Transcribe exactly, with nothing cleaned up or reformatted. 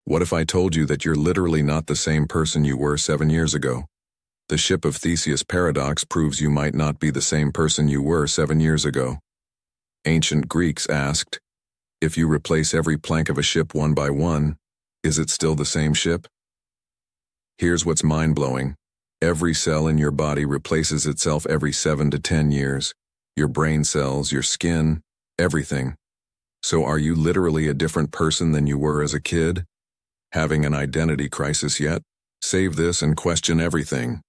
What if I told you that you're literally not the same person you were seven years ago? The ship of Theseus paradox proves you might not be the same person you were seven years ago. Ancient Greeks asked, if you replace every plank of a ship one by one, is it still the same ship? Here's what's mind-blowing. Every cell in your body replaces itself every seven to ten years. Your brain cells, your skin, everything. So are you literally a different person than you were as a kid? Having an identity crisis yet? Save this and question everything.